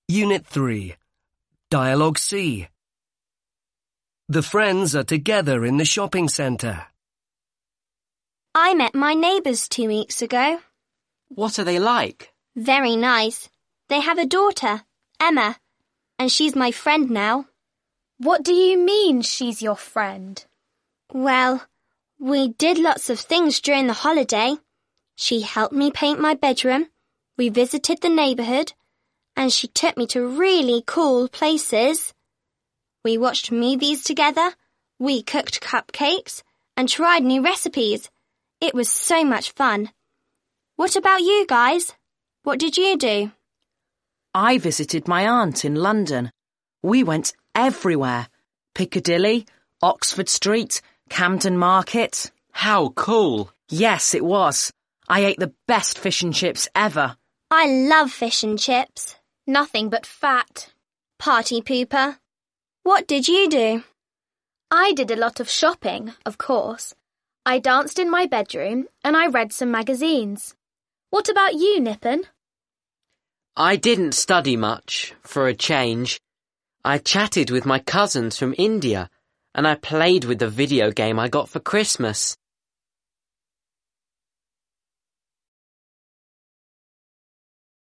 Unit 3. Dialogue C. The friends are together in the shopping centre. I met my neighbours 2 weeks ago. What are they like? Very nice. They have a daughter, Emma, and she's my friend now. What do you mean she's your friend? Well, we did lots of things during the holiday. She helped me paint my bedroom, we visited the neighbourhood, and she took me to really cool places. We watched movies together, we cooked cupcakes, and tried new recipes. It was so much fun. What about you guys? What did you do? I visited my aunt in London. We went everywhere. Piccadilly, Oxford Street, Camden Market. How cool! Yes, it was. I ate the best fish and chips ever. I love fish and chips. Nothing but fat. Party pooper. What did you do? I did a lot of shopping, of course. I danced in my bedroom and I read some magazines. What about you, Nippon? I didn't study much, for a change. I chatted with my cousins from India, and I played with the video game I got for Christmas.